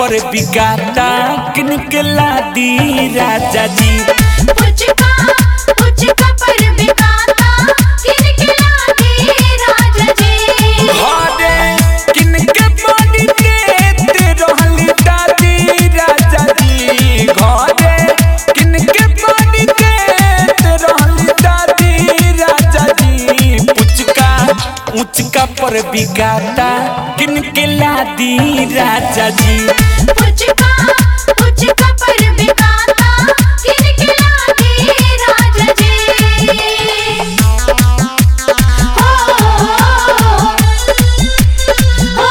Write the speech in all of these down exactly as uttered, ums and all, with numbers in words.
पर बिकाता किनके लादी राजा जी। पुचका पुचका पर बिकाता किनके लादी राजा जी। घरे किनके बड़ी देत रहली दादी राजा जी। घरे किनके बड़ी देत रहली दादी राजा जी। पुचका पुचका पर बिकाता किनके लादी राजा जी। पुचका पुचका पर बिकाता किनके लादी राजा जी। हो हो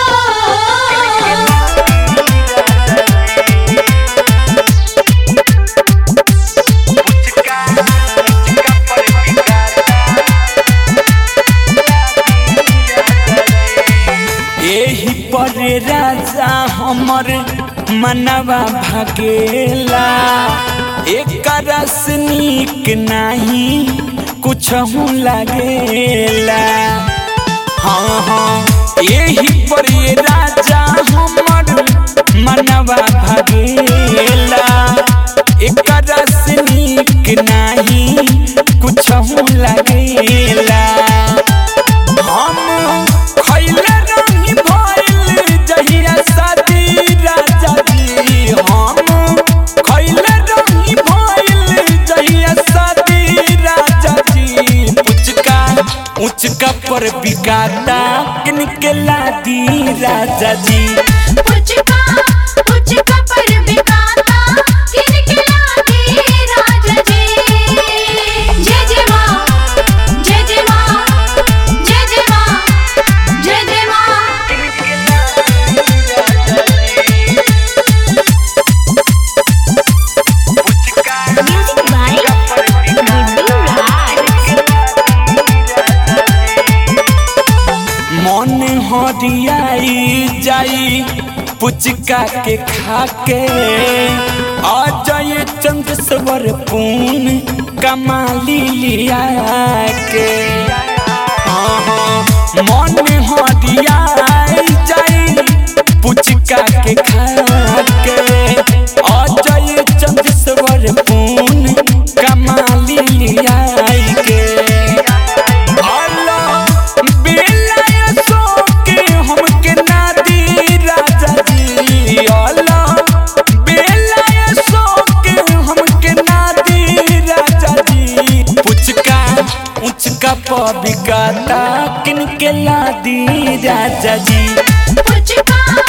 एही पर राजा हमर मनवा भागेला। एक रस नीक नाही कुछ लागेला। हाँ हाँ एही पर राजा हमर मनवा भागेला। एक रस नीक नाही कुछ लागेला। हम खैले रही भइल जहिया शादी राजा जी। हम खैले रही भइल जहिया शादी राजा जी। पुचका पुचका पर बिकाता किनके लादी राजा जी। पुचका पुचका पर बिकाता किनके लादी राजा जी। जय जय माँ जय जय माँ जय जय माँ जय जय माँ। Music by Guddu Raj. मन हरियाई जाई पुचका के खाके। आ जाए चंद्रस्वर पून कमाली लिया के। हाँ हाँ मन हरियाई जाई पुचका के खाके। आ जाए चंद्रस्वर पून कमाली लिया के। पुचका पर बिकाता किनके लादी राजा जी। पुचका